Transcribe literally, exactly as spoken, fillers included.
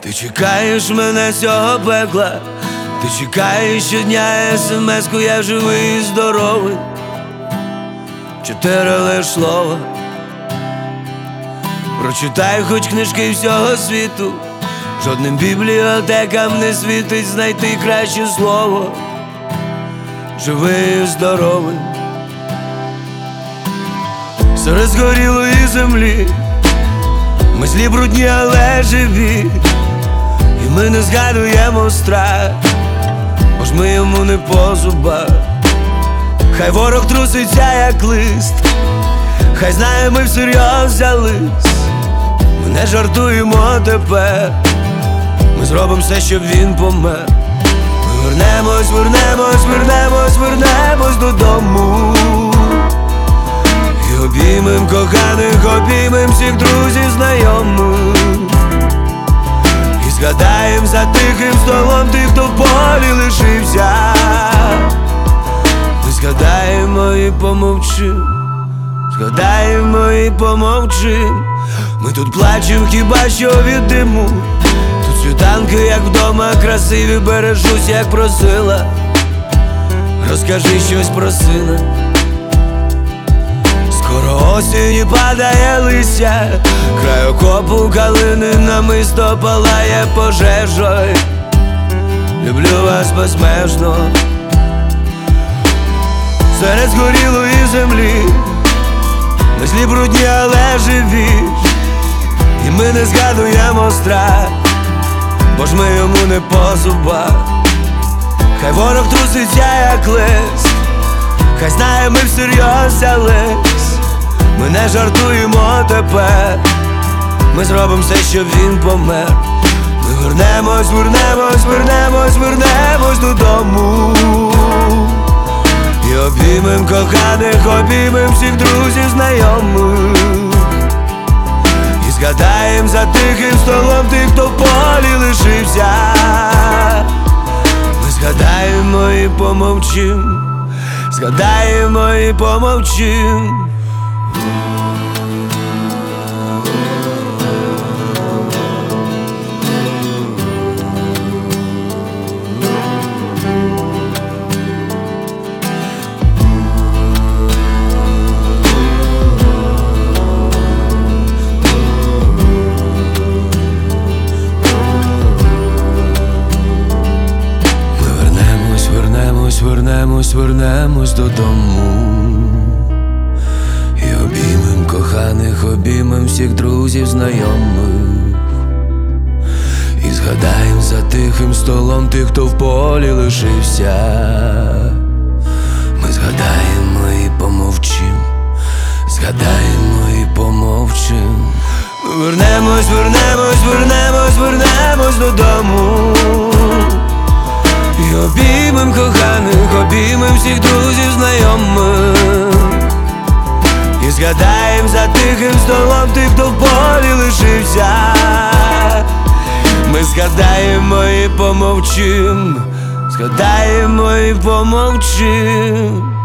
Ти чекаєш мене з цього пекла, ти чекаєш щодня смс-ку, я живий і здоровий. Чотири лиш слова. Прочитай хоч книжки всього світу, жодним бібліотекам не світить знайти краще слово. Живий і здоровий. Серед згорілої землі ми злі брудні, але живі, і ми не згадуємо страх, бо ж ми йому не по зубах. Хай ворог труситься, як лист, хай знає, ми всерйоз взялись. Ми не жартуємо тепер, ми зробимо все, щоб він помер. Ми вернемось, вернемось, вернемось, вернемось додому. І обіймем коханих, обіймем всіх друзів, знайомих. І згадаєм за тихим столом тих, хто в полі лишився. Ми згадаємо і помовчим, згадаємо і помовчим. Ми тут плачем хіба що від диму. Тут світанки, як вдома, красиві, бережусь, як просила. Розкажи щось про сина. Скоро осінь і падає листя, край окопу калини намисто палає пожежою. Люблю вас безмежно. Серед згорілої землі ми злі брудні, але живі, і ми не згадуємо страх, бо ж ми йому не по зубах. Хай ворог труситься, як лист, хай знає, ми всерйоз взялись. Ми не жартуємо тепер, ми зробимо все, щоб він помер. Ми вернемось, вернемось, вернемось, вернемось додому. І обіймем коханих, обіймем всіх друзів, знайомих. І згадаєм за тихим столом тих, хто в полі лишився. Ми згадаємо і помовчим, згадаємо і помовчим. Вернемось, вернемось додому. І обіймем коханих, обіймем всіх друзів, знайомих. І згадаєм за тихим столом тих, хто в полі лишився. Ми згадаємо і помовчим, згадаємо і помовчим. Ми вернемось, вернемось, вернемось, вернемось додому. І обіймем коханих, обіймем всіх друзів, знайомих. І згадаєм за тихим столом тих, хто в полі лишився. Ми згадаємо і помовчим, згадаємо і помовчим.